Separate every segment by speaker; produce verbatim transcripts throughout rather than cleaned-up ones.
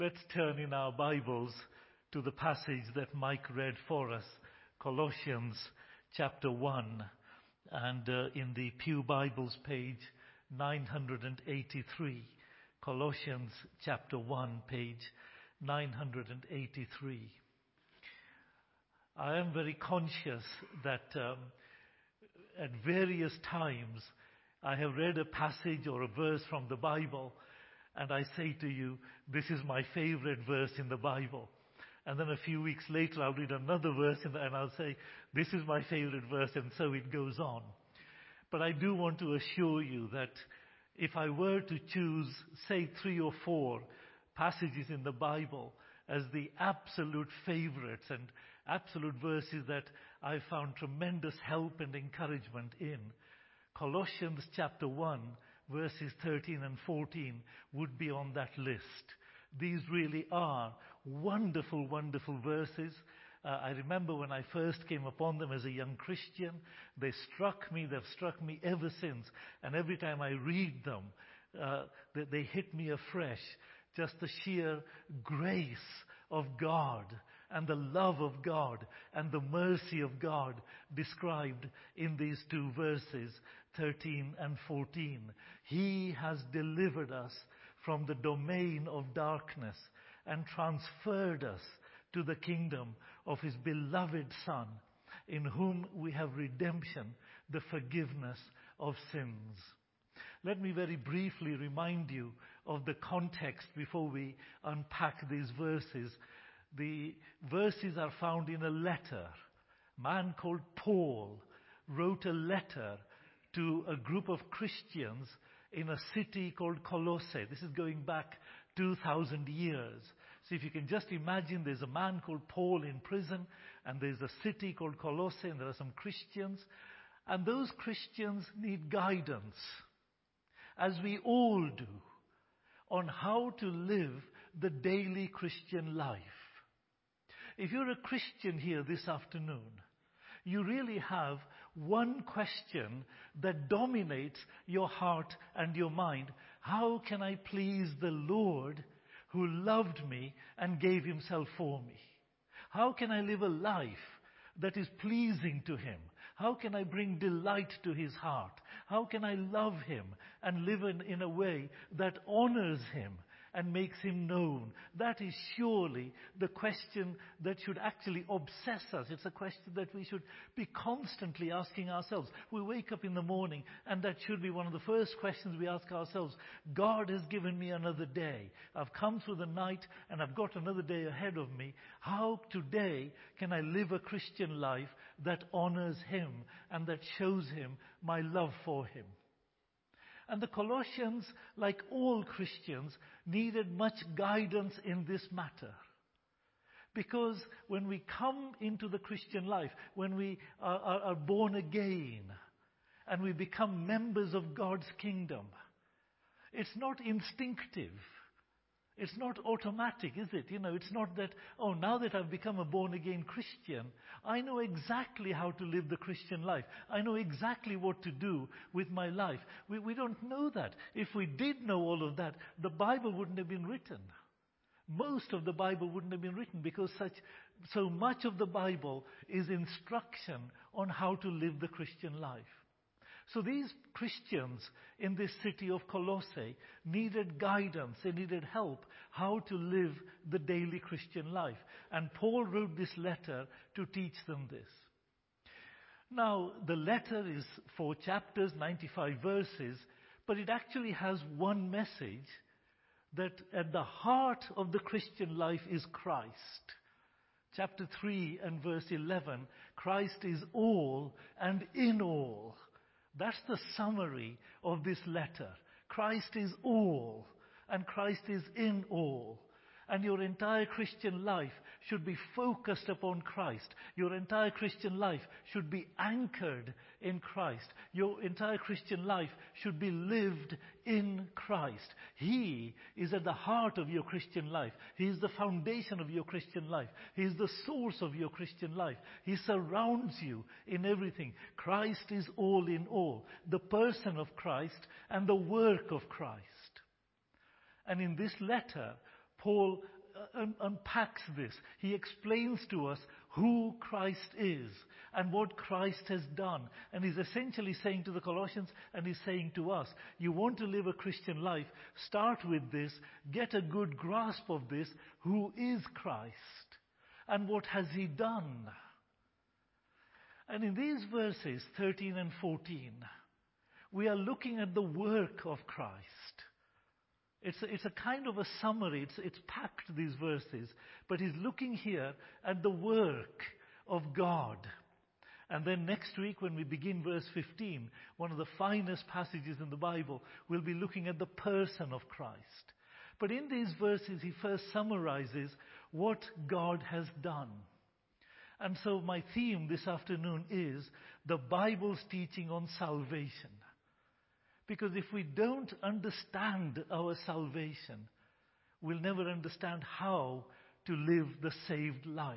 Speaker 1: Let's turn in our Bibles to the passage that Mike read for us, Colossians chapter one, and uh, in the Pew Bibles page nine hundred eighty-three. Colossians chapter one, page nine hundred eighty-three. I am very conscious that um, at various times I have read a passage or a verse from the Bible, and I say to you, this is my favorite verse in the Bible. And then a few weeks later, I'll read another verse in the, and I'll say, this is my favorite verse, and so it goes on. But I do want to assure you that if I were to choose, say, three or four passages in the Bible as the absolute favorites and absolute verses that I found tremendous help and encouragement in, Colossians chapter one, verses thirteen and fourteen would be on that list. These really are wonderful, wonderful verses. Uh, I remember when I first came upon them as a young Christian, they struck me, they've struck me ever since. And every time I read them, uh, they, they hit me afresh. Just the sheer grace of God and the love of God and the mercy of God described in these two verses, thirteen and fourteen. He has delivered us from the domain of darkness and transferred us to the kingdom of His beloved Son, in whom we have redemption, the forgiveness of sins. Let me very briefly remind you of the context before we unpack these verses. The verses are found in a letter. A man called Paul wrote a letter to a group of Christians in a city called Colossae. This is going back two thousand years. So if you can just imagine, there's a man called Paul in prison, and there's a city called Colossae, and there are some Christians. And those Christians need guidance, as we all do, on how to live the daily Christian life. If you're a Christian here this afternoon, you really have one question that dominates your heart and your mind. How can I please the Lord who loved me and gave Himself for me? How can I live a life that is pleasing to Him? How can I bring delight to His heart? How can I love Him and live in, in a way that honors Him and makes Him known? That is surely the question that should actually obsess us. It's a question that we should be constantly asking ourselves. We wake up in the morning, and that should be one of the first questions we ask ourselves. God has given me another day. I've come through the night, and I've got another day ahead of me. How today can I live a Christian life that honors Him and that shows Him my love for Him? And the Colossians, like all Christians, needed much guidance in this matter. Because when we come into the Christian life, when we are, are, are born again, and we become members of God's kingdom, it's not instinctive. It's not automatic, is it? You know, it's not that, oh, now that I've become a born-again Christian, I know exactly how to live the Christian life. I know exactly what to do with my life. We, we don't know that. If we did know all of that, the Bible wouldn't have been written. Most of the Bible wouldn't have been written, because such, so much of the Bible is instruction on how to live the Christian life. So these Christians in this city of Colossae needed guidance, they needed help how to live the daily Christian life. And Paul wrote this letter to teach them this. Now, the letter is four chapters, ninety-five verses, but it actually has one message, that at the heart of the Christian life is Christ. Chapter three and verse eleven, Christ is all and in all. That's the summary of this letter. Christ is all, and Christ is in all. And your entire Christian life should be focused upon Christ. Your entire Christian life should be anchored in Christ. Your entire Christian life should be lived in Christ. He is at the heart of your Christian life. He is the foundation of your Christian life. He is the source of your Christian life. He surrounds you in everything. Christ is all in all. The person of Christ and the work of Christ. And in this letter, Paul uh, un- unpacks this. He explains to us who Christ is and what Christ has done. And he's essentially saying to the Colossians, and he's saying to us, you want to live a Christian life, start with this, get a good grasp of this. Who is Christ? And what has he done? And in these verses, thirteen and fourteen, we are looking at the work of Christ. It's a, it's a kind of a summary. It's, it's packed, these verses. But he's looking here at the work of God. And then next week, when we begin verse fifteen, one of the finest passages in the Bible, we'll be looking at the person of Christ. But in these verses, he first summarizes what God has done. And so my theme this afternoon is the Bible's teaching on salvation. Because if we don't understand our salvation, we'll never understand how to live the saved life.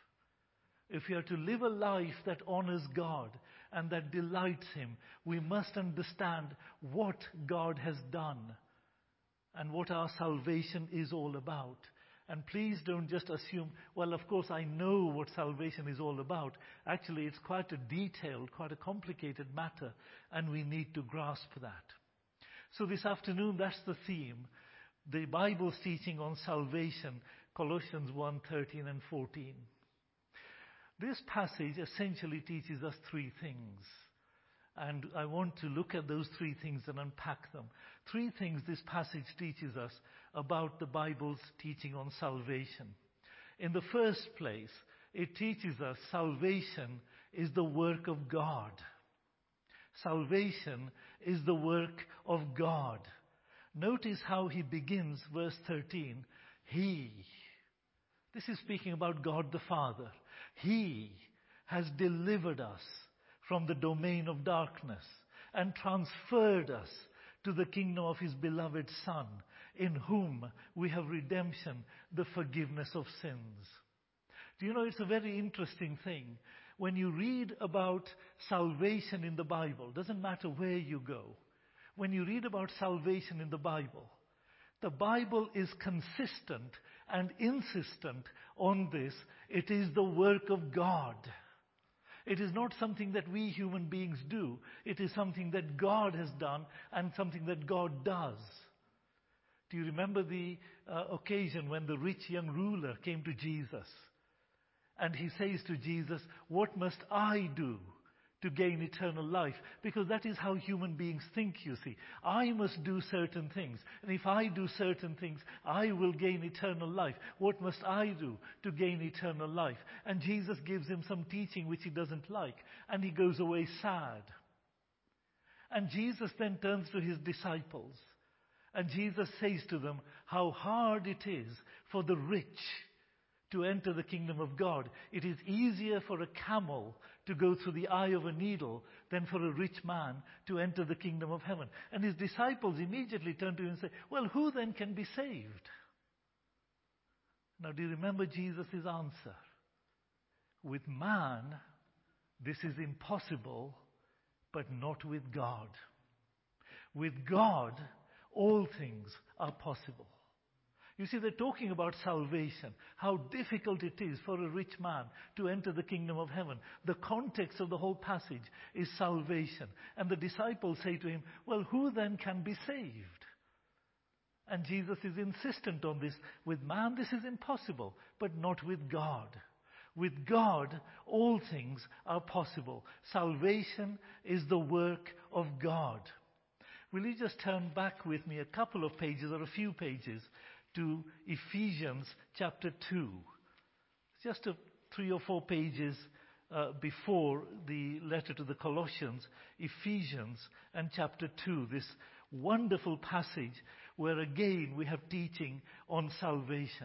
Speaker 1: If we are to live a life that honors God and that delights Him, we must understand what God has done and what our salvation is all about. And please don't just assume, well, of course, I know what salvation is all about. Actually, it's quite a detailed, quite a complicated matter, and we need to grasp that. So this afternoon, that's the theme. The Bible's teaching on salvation, Colossians one, thirteen and fourteen. This passage essentially teaches us three things. And I want to look at those three things and unpack them. Three things this passage teaches us about the Bible's teaching on salvation. In the first place, it teaches us salvation is the work of God. Salvation is the work of God. Notice how he begins verse thirteen. He. This is speaking about God the Father. He has delivered us from the domain of darkness and transferred us to the kingdom of His beloved Son, in whom we have redemption, the forgiveness of sins. Do you know, it's a very interesting thing. When you read about salvation in the Bible, doesn't matter where you go, when you read about salvation in the Bible, the Bible is consistent and insistent on this. It is the work of God. It is not something that we human beings do. It is something that God has done and something that God does. Do you remember the uh, occasion when the rich young ruler came to Jesus? And he says to Jesus, what must I do to gain eternal life? Because that is how human beings think, you see. I must do certain things. And if I do certain things, I will gain eternal life. What must I do to gain eternal life? And Jesus gives him some teaching which he doesn't like. And he goes away sad. And Jesus then turns to his disciples. And Jesus says to them how hard it is for the rich to enter the kingdom of God. It is easier for a camel to go through the eye of a needle than for a rich man to enter the kingdom of heaven. And his disciples immediately turn to him and say, well, who then can be saved? Now, do you remember Jesus' answer? With man, this is impossible, but not with God. With God, all things are possible. You see, they're talking about salvation, how difficult it is for a rich man to enter the kingdom of heaven. The context of the whole passage is salvation. And the disciples say to him, well, who then can be saved? And Jesus is insistent on this. With man, this is impossible, but not with God. With God, all things are possible. Salvation is the work of God. Will you just turn back with me a couple of pages or a few pages to Ephesians chapter two. Just a three or four pages uh, before the letter to the Colossians, Ephesians and chapter two, this wonderful passage where again we have teaching on salvation.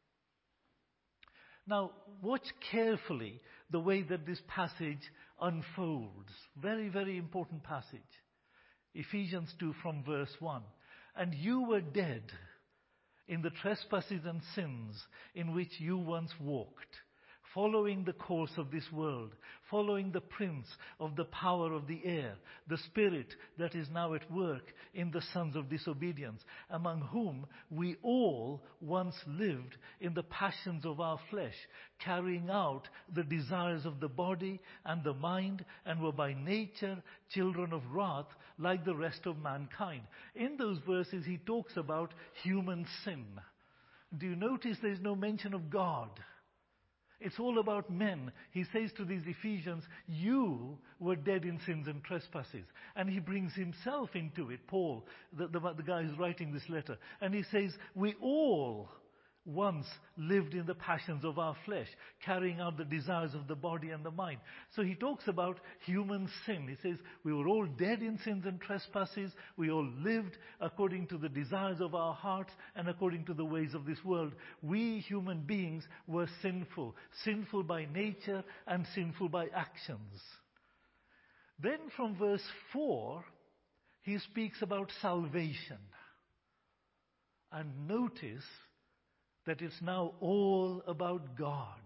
Speaker 1: Now, watch carefully the way that this passage unfolds. Very, very important passage. Ephesians two from verse one. And you were dead in the trespasses and sins in which you once walked, following the course of this world, following the prince of the power of the air, the spirit that is now at work in the sons of disobedience, among whom we all once lived in the passions of our flesh, carrying out the desires of the body and the mind, and were by nature children of wrath like the rest of mankind. In those verses he talks about human sin. Do you notice there is no mention of God? It's all about men. He says to these Ephesians, you were dead in sins and trespasses. And he brings himself into it, Paul, the, the, the guy who's writing this letter. And he says, we all once lived in the passions of our flesh, carrying out the desires of the body and the mind. So he talks about human sin. He says, we were all dead in sins and trespasses. We all lived according to the desires of our hearts and according to the ways of this world. We human beings were sinful, sinful by nature and sinful by actions. Then from verse four, he speaks about salvation. And notice that it's now all about God.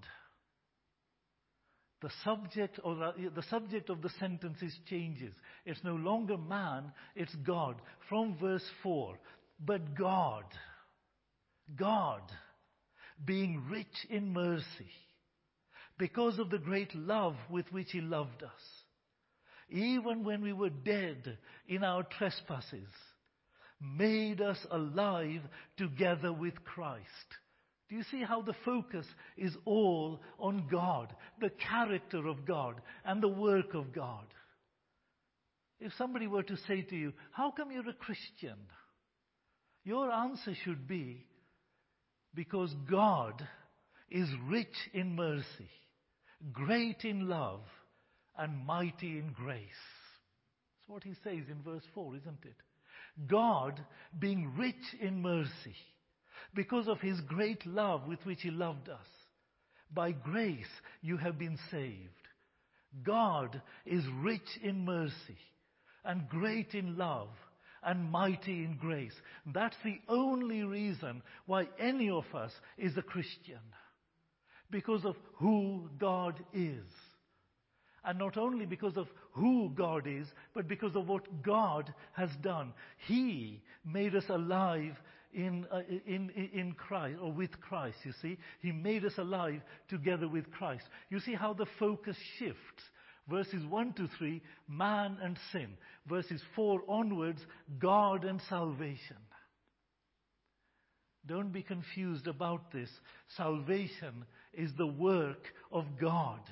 Speaker 1: The subject, or the subject of the sentences changes. It's no longer man, it's God. From verse four, but God, God, being rich in mercy, because of the great love with which he loved us, even when we were dead in our trespasses, made us alive together with Christ. Do you see how the focus is all on God, the character of God, and the work of God? If somebody were to say to you, how come you're a Christian? Your answer should be, because God is rich in mercy, great in love, and mighty in grace. That's what he says in verse four, isn't it? God being rich in mercy, because of his great love with which he loved us. By grace you have been saved. God is rich in mercy and great in love and mighty in grace. That's the only reason why any of us is a Christian. Because of who God is. And not only because of who God is, but because of what God has done. He made us alive in, uh, in, in Christ, or with Christ, you see. He made us alive together with Christ. You see how the focus shifts. Verses one to three, man and sin. Verses four onwards, God and salvation. Don't be confused about this. Salvation is the work of God.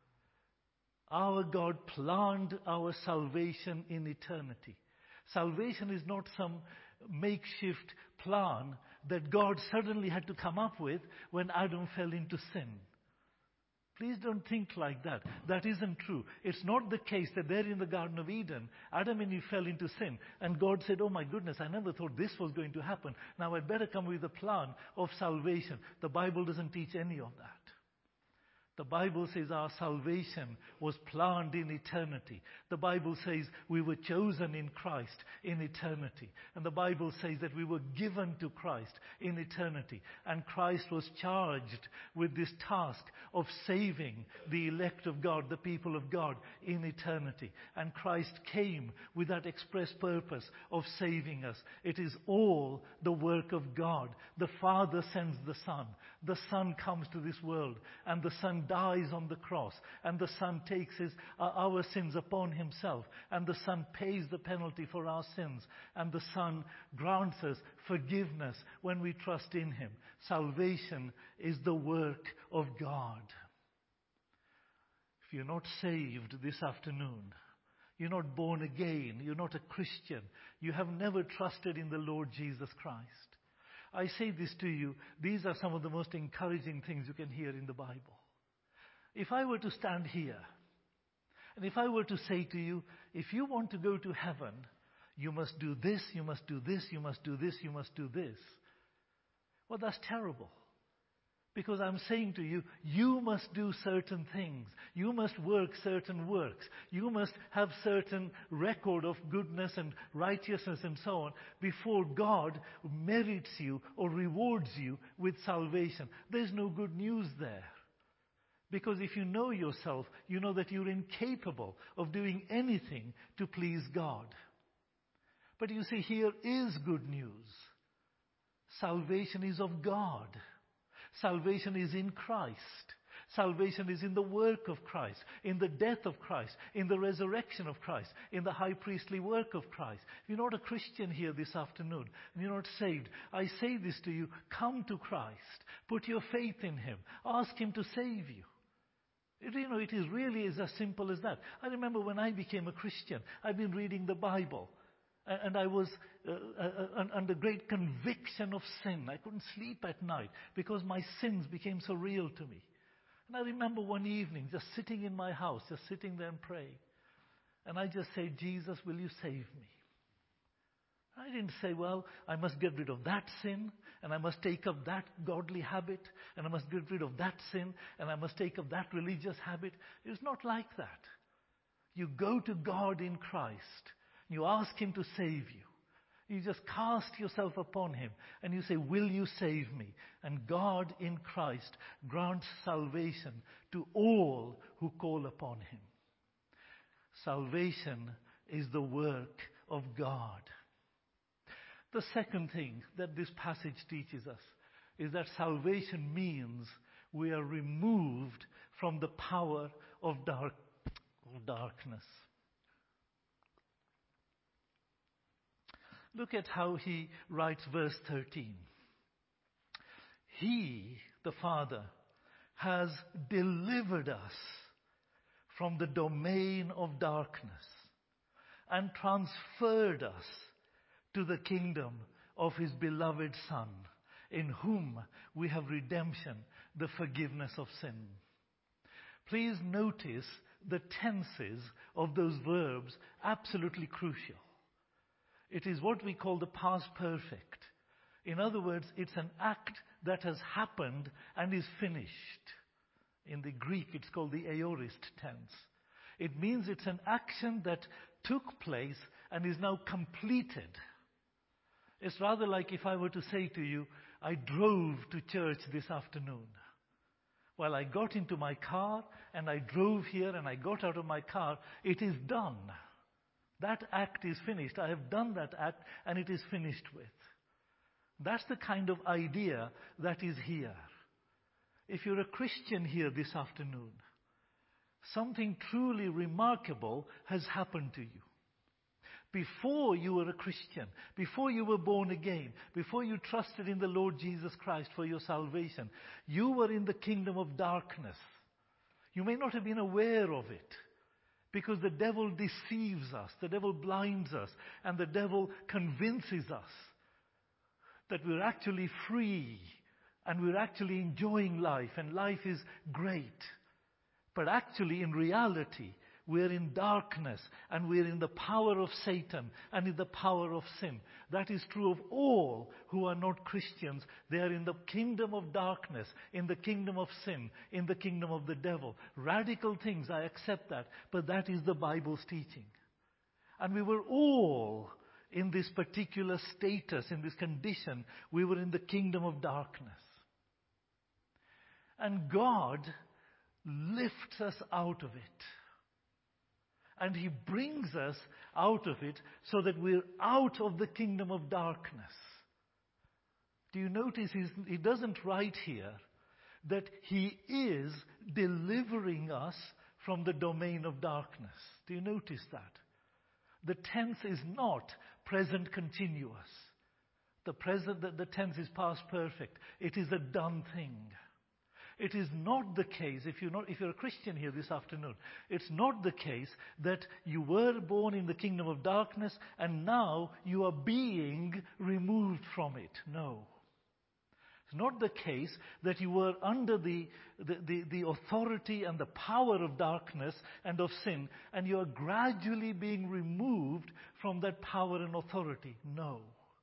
Speaker 1: Our God planned our salvation in eternity. Salvation is not some makeshift plan that God suddenly had to come up with when Adam fell into sin. Please don't think like that. That isn't true. It's not the case that there in the Garden of Eden, Adam and Eve fell into sin, and God said, oh my goodness, I never thought this was going to happen. Now I'd better come with a plan of salvation. The Bible doesn't teach any of that. The Bible says our salvation was planned in eternity. The Bible says we were chosen in Christ in eternity. And the Bible says that we were given to Christ in eternity. And Christ was charged with this task of saving the elect of God, the people of God, in eternity. And Christ came with that express purpose of saving us. It is all the work of God. The Father sends the Son. The Son comes to this world, and the Son dies on the cross, and the Son takes his, uh, our sins upon himself, and the Son pays the penalty for our sins, and the Son grants us forgiveness when we trust in him. Salvation is the work of God. If you're not saved this afternoon, you're not born again, you're not a Christian, you have never trusted in the Lord Jesus Christ, I say this to you, these are some of the most encouraging things you can hear in the Bible. If I were to stand here, and if I were to say to you, if you want to go to heaven, you must do this, you must do this, you must do this, you must do this. Well, that's terrible. Because I'm saying to you, you must do certain things. You must work certain works. You must have certain record of goodness and righteousness and so on before God merits you or rewards you with salvation. There's no good news there. Because if you know yourself, you know that you're incapable of doing anything to please God. But you see, here is good news. Salvation is of God. Salvation is in Christ. Salvation is in the work of Christ, in the death of Christ, in the resurrection of Christ, in the high priestly work of Christ. If you're not a Christian here this afternoon, and you're not saved, I say this to you, come to Christ. Put your faith in Him. Ask Him to save you. It, you know, it is really is as simple as that. I remember when I became a Christian, I've been reading the Bible. And I was uh, uh, under great conviction of sin. I couldn't sleep at night because my sins became so real to me. And I remember one evening just sitting in my house, just sitting there and praying. And I just said, Jesus, will you save me? I didn't say, well, I must get rid of that sin, and I must take up that godly habit, and I must get rid of that sin, and I must take up that religious habit. It's not like that. You go to God in Christ. You ask Him to save you. You just cast yourself upon Him and you say, will you save me? And God in Christ grants salvation to all who call upon Him. Salvation is the work of God. The second thing that this passage teaches us is that salvation means we are removed from the power of dark, of darkness. Look at how he writes verse thirteen. He, the Father, has delivered us from the domain of darkness and transferred us to the kingdom of His beloved Son, in whom we have redemption, the forgiveness of sin. Please notice the tenses of those verbs, absolutely crucial. It is what we call the past perfect. In other words, it's an act that has happened and is finished. In the Greek, it's called the aorist tense. It means it's an action that took place and is now completed. It's rather like if I were to say to you, I drove to church this afternoon. Well, I got into my car and I drove here and I got out of my car. It is done. That act is finished. I have done that act and it is finished with. That's the kind of idea that is here. If you're a Christian here this afternoon, something truly remarkable has happened to you. Before you were a Christian, before you were born again, before you trusted in the Lord Jesus Christ for your salvation, you were in the kingdom of darkness. You may not have been aware of it. Because the devil deceives us, the devil blinds us, and the devil convinces us that we're actually free and we're actually enjoying life and life is great. But actually, in reality, we're in darkness and we're in the power of Satan and in the power of sin. That is true of all who are not Christians. They are in the kingdom of darkness, in the kingdom of sin, in the kingdom of the devil. Radical things, I accept that, but that is the Bible's teaching. And we were all in this particular status, in this condition. We were in the kingdom of darkness. And God lifts us out of it. And He brings us out of it so that we're out of the kingdom of darkness. Do you notice he's, he doesn't write here that He is delivering us from the domain of darkness? Do you notice that? The tense is not present continuous. The present, the, the tense is past perfect. It is a done thing. It is not the case, if you're, not, if you're a Christian here this afternoon, it's not the case that you were born in the kingdom of darkness and now you are being removed from it. No. It's not the case that you were under the, the, the, the authority and the power of darkness and of sin and you are gradually being removed from that power and authority. No.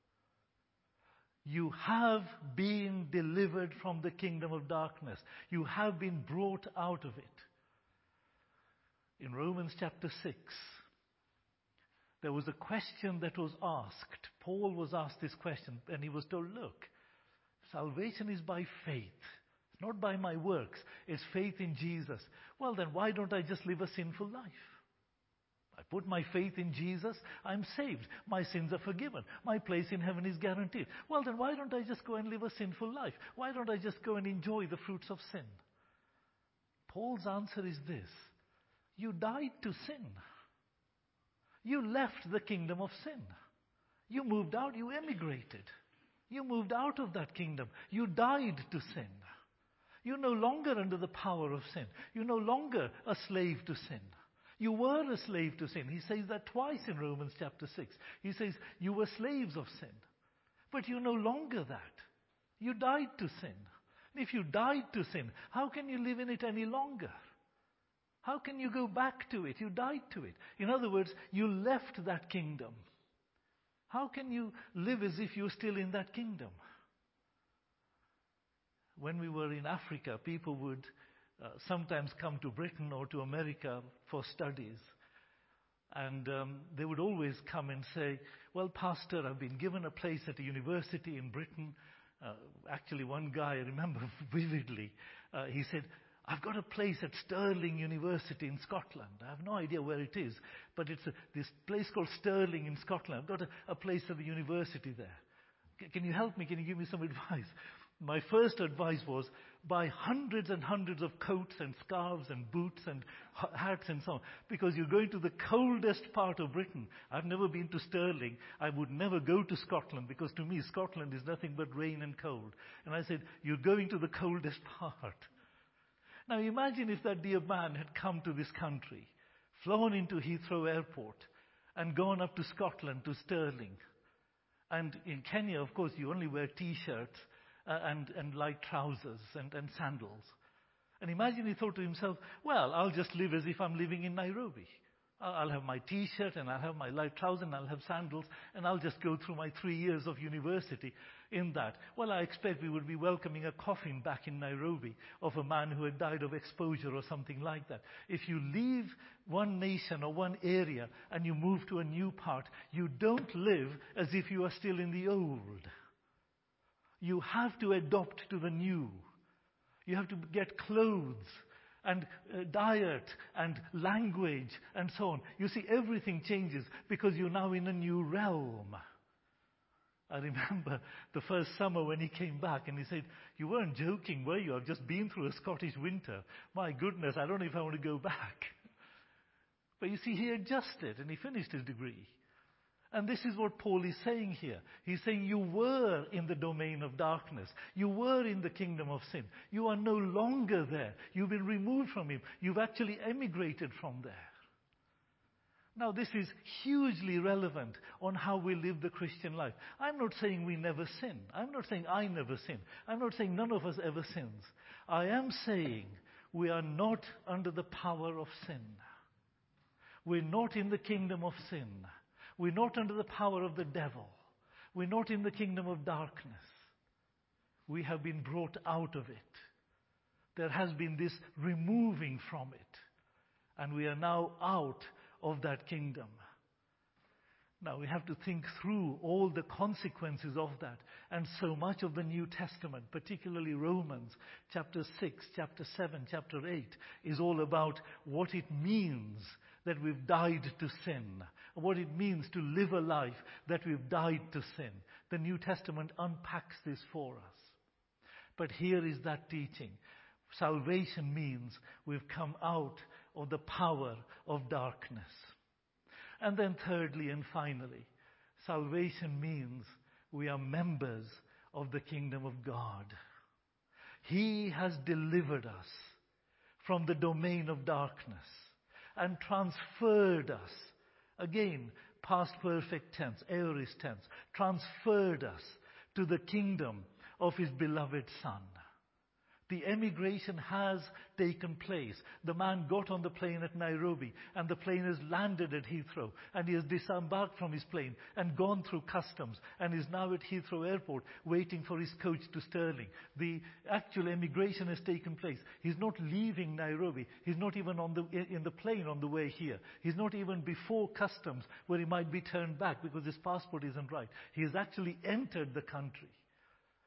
Speaker 1: You have been delivered from the kingdom of darkness. You have been brought out of it. In Romans chapter six, there was a question that was asked. Paul was asked this question and he was told, look, salvation is by faith. Not by my works. It's faith in Jesus. Well, then why don't I just live a sinful life? I put my faith in Jesus, I'm saved. My sins are forgiven. My place in heaven is guaranteed. Well, then why don't I just go and live a sinful life? Why don't I just go and enjoy the fruits of sin? Paul's answer is this. You died to sin. You left the kingdom of sin. You moved out, you emigrated. You moved out of that kingdom. You died to sin. You're no longer under the power of sin. You're no longer a slave to sin. You were a slave to sin. He says that twice in Romans chapter six. He says you were slaves of sin. But you're no longer that. You died to sin. And if you died to sin, how can you live in it any longer? How can you go back to it? You died to it. In other words, you left that kingdom. How can you live as if you're still in that kingdom? When we were in Africa, people would uh, sometimes come to Britain or to America for studies. And um, they would always come and say, well, Pastor, I've been given a place at a university in Britain. Uh, actually, one guy I remember vividly, uh, he said, I've got a place at Stirling University in Scotland. I have no idea where it is, but it's a, this place called Stirling in Scotland. I've got a, a place at the university there. C- can you help me? Can you give me some advice? My first advice was buy hundreds and hundreds of coats and scarves and boots and hats and so on, because you're going to the coldest part of Britain. I've never been to Stirling. I would never go to Scotland, because to me Scotland is nothing but rain and cold. And I said, you're going to the coldest part. Now imagine if that dear man had come to this country, flown into Heathrow Airport, and gone up to Scotland, to Stirling. And in Kenya, of course, you only wear T-shirts uh, and, and light trousers and, and sandals. And imagine he thought to himself, well, I'll just live as if I'm living in Nairobi. I'll have my T-shirt and I'll have my light trousers and I'll have sandals, and I'll just go through my three years of university in that. Well, I expect we would be welcoming a coffin back in Nairobi of a man who had died of exposure or something like that. If you leave one nation or one area and you move to a new part, you don't live as if you are still in the old. You have to adopt to the new. You have to get clothes and uh, diet and language and so on. You see, everything changes because you're now in a new realm. I remember the first summer when he came back and he said, you weren't joking, were you? I've just been through a Scottish winter. My goodness, I don't know if I want to go back. But you see, he adjusted and he finished his degree. And this is what Paul is saying here. He's saying you were in the domain of darkness. You were in the kingdom of sin. You are no longer there. You've been removed from him. You've actually emigrated from there. Now, this is hugely relevant on how we live the Christian life. I'm not saying we never sin. I'm not saying I never sin. I'm not saying none of us ever sins. I am saying we are not under the power of sin. We're not in the kingdom of sin. We're not under the power of the devil. We're not in the kingdom of darkness. We have been brought out of it. There has been this removing from it. And we are now out of that kingdom. Now we have to think through all the consequences of that. And so much of the New Testament, particularly Romans, chapter six, chapter seven, chapter eight, is all about what it means that we've died to sin. What it means to live a life that we've died to sin. The New Testament unpacks this for us. But here is that teaching. Salvation means we've come out of the power of darkness. And then thirdly and finally, salvation means we are members of the kingdom of God. He has delivered us from the domain of darkness and transferred us, again, past perfect tense, aorist tense, transferred us to the kingdom of His beloved Son. The emigration has taken place. The man got on the plane at Nairobi, and the plane has landed at Heathrow, and he has disembarked from his plane and gone through customs, and is now at Heathrow Airport waiting for his coach to Stirling. The actual emigration has taken place. He's not leaving Nairobi. He's not even on the, in the plane on the way here. He's not even before customs where he might be turned back because his passport isn't right. He has actually entered the country.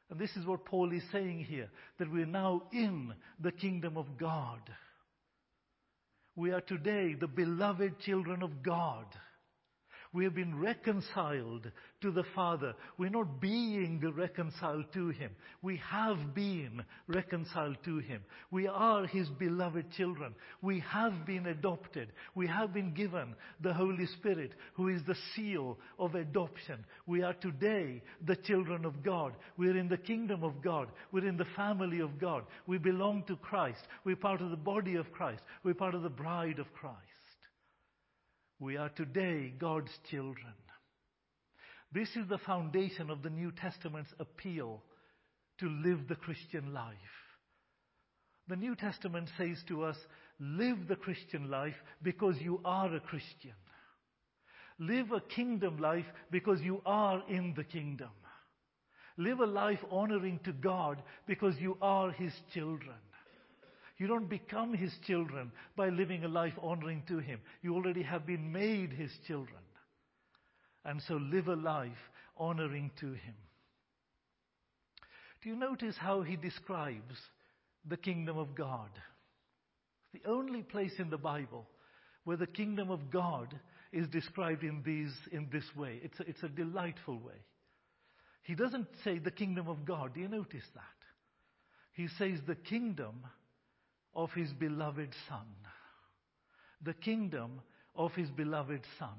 Speaker 1: And this is what Paul is saying here, that we're now in the kingdom of God. We are today the beloved children of God. We have been reconciled to the Father. We're not being reconciled to Him. We have been reconciled to Him. We are His beloved children. We have been adopted. We have been given the Holy Spirit, who is the seal of adoption. We are today the children of God. We're in the kingdom of God. We're in the family of God. We belong to Christ. We're part of the body of Christ. We're part of the bride of Christ. We are today God's children. This is the foundation of the New Testament's appeal to live the Christian life. The New Testament says to us, live the Christian life because you are a Christian. Live a kingdom life because you are in the kingdom. Live a life honoring to God because you are His children. You don't become His children by living a life honoring to Him. You already have been made His children. And so live a life honoring to Him. Do you notice how he describes the kingdom of God? It's the only place in the Bible where the kingdom of God is described in these in this way. It's a, it's a delightful way. He doesn't say the kingdom of God. Do you notice that? He says the kingdom of His beloved Son. The kingdom of His beloved Son.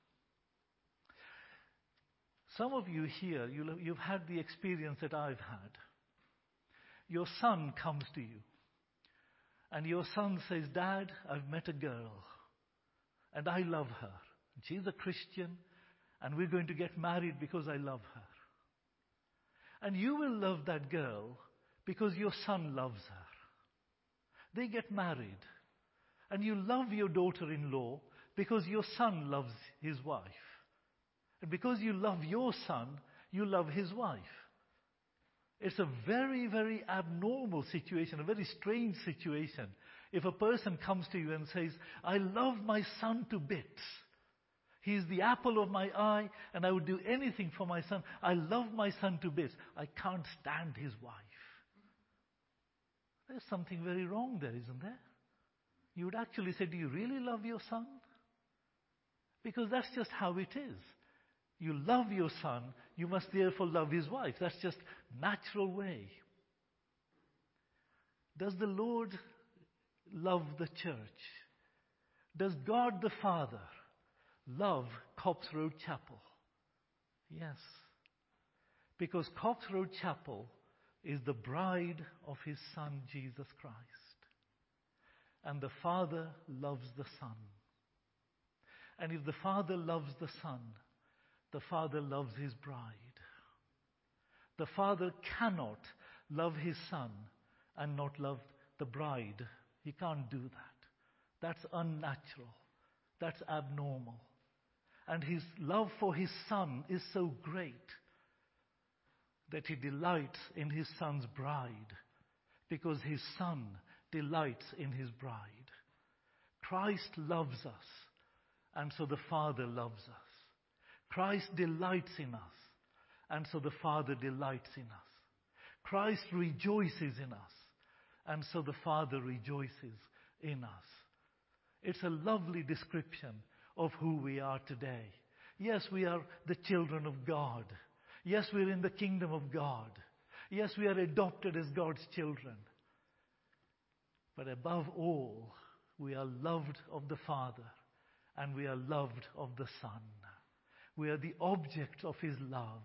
Speaker 1: Some of you here, you'll, you've had the experience that I've had. Your son comes to you, and your son says, Dad, I've met a girl, and I love her. She's a Christian, and we're going to get married because I love her. And you will love that girl because your son loves her. They get married. And you love your daughter-in-law because your son loves his wife. And because you love your son, you love his wife. It's a very, very abnormal situation, a very strange situation. If a person comes to you and says, I love my son to bits. He's the apple of my eye, and I would do anything for my son. I love my son to bits. I can't stand his wife. There's something very wrong there, isn't there? You would actually say, do you really love your son? Because that's just how it is. You love your son, you must therefore love his wife. That's just natural way. Does the Lord love the church? Does God the Father love Cops Road Chapel? Yes. Because Cops Road Chapel is the bride of His Son, Jesus Christ. And the Father loves the Son. And if the Father loves the Son, the Father loves His bride. The Father cannot love His Son and not love the bride. He can't do that. That's unnatural. That's abnormal. And His love for His Son is so great that He delights in His Son's bride, because His Son delights in His bride. Christ loves us, and so the Father loves us. Christ delights in us, and so the Father delights in us. Christ rejoices in us, and so the Father rejoices in us. It's a lovely description of who we are today. Yes, we are the children of God. Yes, we're in the kingdom of God. Yes, we are adopted as God's children. But above all, we are loved of the Father, and we are loved of the Son. We are the object of His love.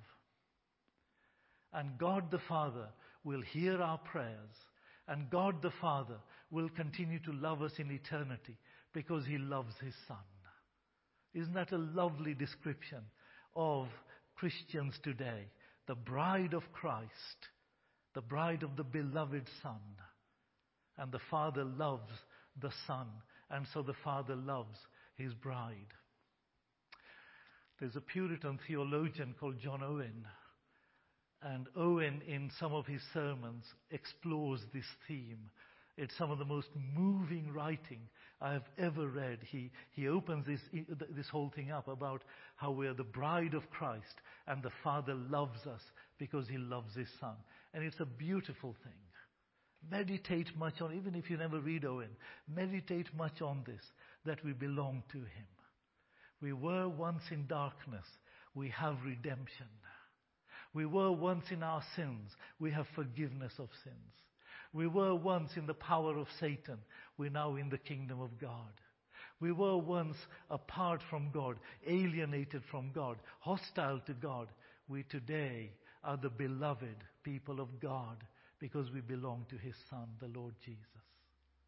Speaker 1: And God the Father will hear our prayers, and God the Father will continue to love us in eternity because He loves His Son. Isn't that a lovely description of Christians today? The bride of Christ, the bride of the beloved Son. And the Father loves the Son, and so the Father loves His bride. There's a Puritan theologian called John Owen, and Owen in some of his sermons explores this theme. It's some of the most moving writing I have ever read. He, he opens this, this whole thing up about how we are the bride of Christ and the Father loves us because he loves his Son. And it's a beautiful thing. Meditate much on, even if you never read Owen, meditate much on this, that we belong to him. We were once in darkness. We have redemption. We were once in our sins. We have forgiveness of sins. We were once in the power of Satan. We're now in the kingdom of God. We were once apart from God, alienated from God, hostile to God. We today are the beloved people of God because we belong to his Son, the Lord Jesus.